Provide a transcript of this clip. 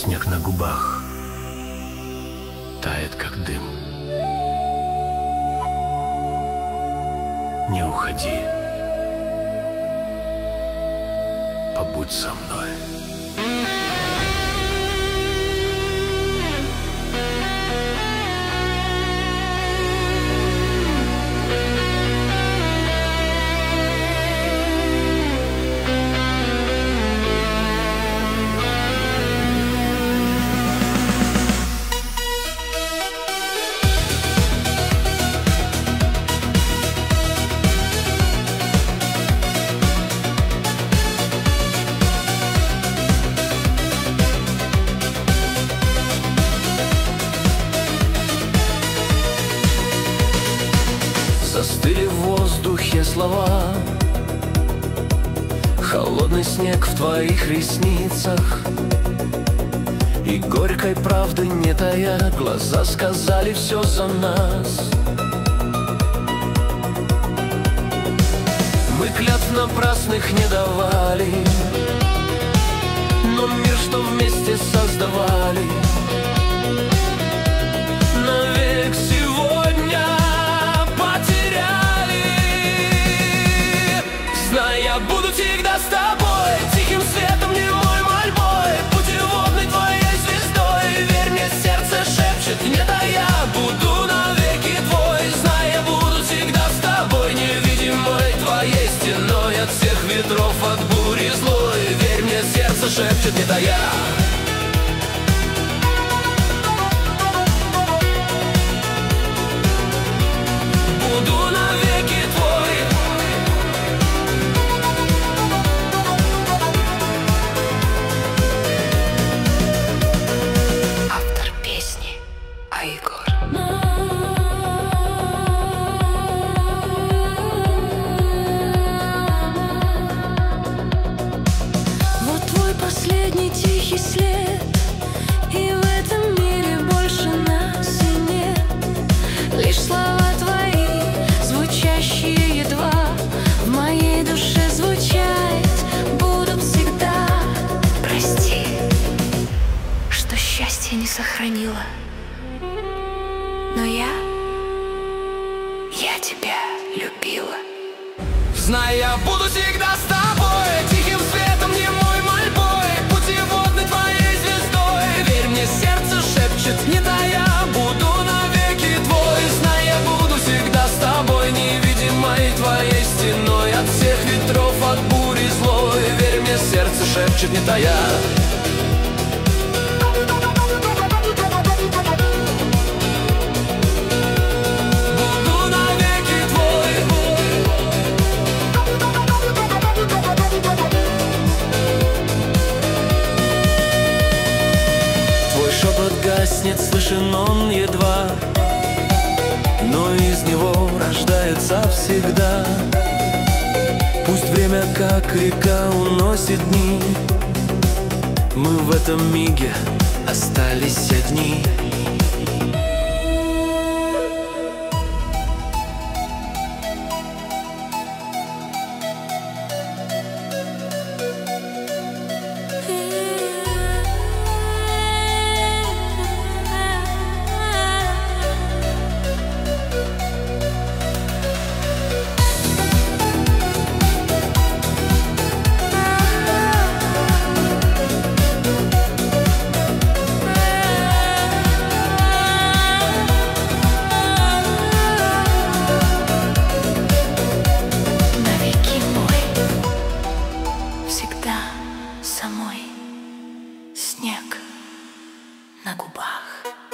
снег на губах тает, как дым. Не уходи, побудь со мной. Застыли в воздухе слова, холодный снег в твоих ресницах. И горькой правды не тая, глаза сказали все за нас. Мы клятв напрасных не давали, но мир, что вместе создавали, навек сегодня потеряли. Знай, я буду всегда с тобой, тихим светом, немой мольбой, путеводной твоей звездой. Верь мне, сердце шепчет, нет, а я буду навеки твой. Знай, я буду всегда с тобой, невидимой твоей стеной, от всех ветров, от бури злой. Верь мне, сердце шепчет, нет, а я буду навеки твой. Автор песни Айгор. Вот твой последний тихий след, и в этом мире больше нас и нет. Лишь слова твои, звучащие едва в моей душе звучать будут всегда. Прости, что счастье не сохранила, но я тебя любила. Знай, я буду всегда с тобой, тихим светом, немой мольбой, путеводной твоей звездой. Верь мне, сердце шепчет, не да, я буду навеки твой. Знай, я буду всегда с тобой, невидимой твоей стеной, от всех ветров, от бури злой. Верь мне, сердце шепчет, не да, я буду навеки твой. Твой шепот гаснет, слышен он едва, но из него рождается всегда. Пусть время, как река, уносит дни, мы в этом миге остались одни. Навеки мой, всегда самой, снег на губах.